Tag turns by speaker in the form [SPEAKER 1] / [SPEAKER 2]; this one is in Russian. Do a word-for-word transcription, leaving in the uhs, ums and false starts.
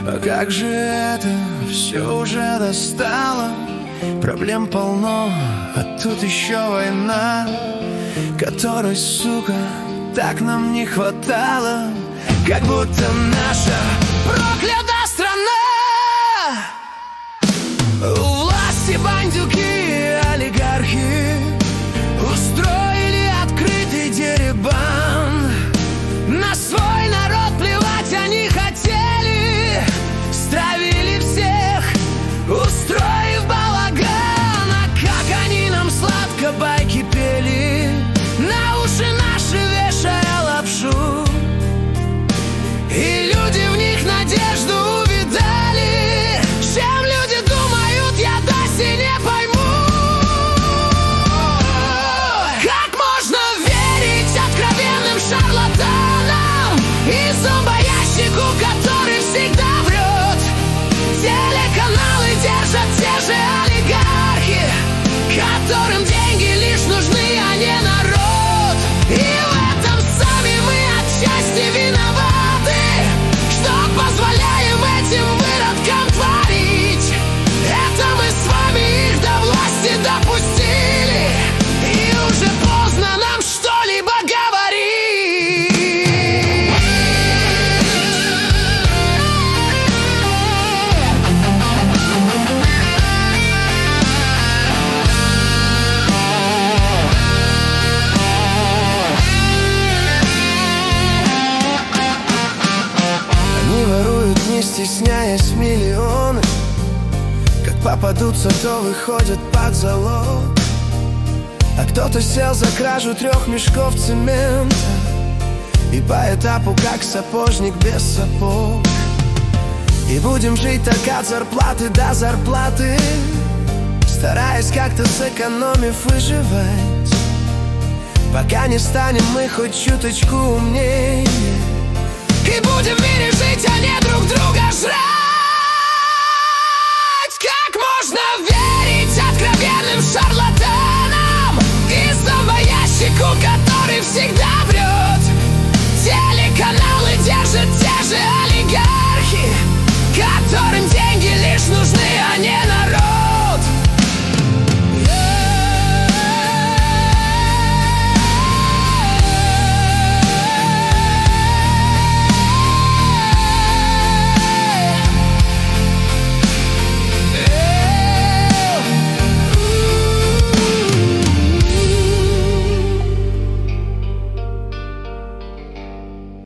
[SPEAKER 1] А как же это все уже достало? Проблем полно, а тут еще война, которой, сука, так нам не хватало. Как будто наша проклятая страна, у власти бандюки, олигархи устроили открытый деребан. На свой народ плевать они хотели, стравили всех, устроив балаган. А как они нам сладко байки пели, на уши наши вешая лапшу, и люди в них надежду увидали. Чем люди думают, я до сих не пойму. Как можно верить откровенным шарлатанам и зомбоящику, который всегда врет? Телеканалы держат те же олигархи, которым деньги лишь нужны, а не народ. И в этом сами мы отчасти виноваты, что позволяем этим выродкам творить. Это мы с вами их до власти допустили, и уже поздно нам что-либо говорить. Они воруют, не стесняясь, миллионы. Как попадутся, то выходят под залог. А кто-то сел за кражу трех мешков цемента и по этапу как сапожник без сапог. И будем жить так от зарплаты до зарплаты, стараясь как-то сэкономив выживать, пока не станем мы хоть чуточку умнее и будем в мире жить, а не друг друга жрать. Как можно верить откровенным шарлатанам и зомбоящику, который всегда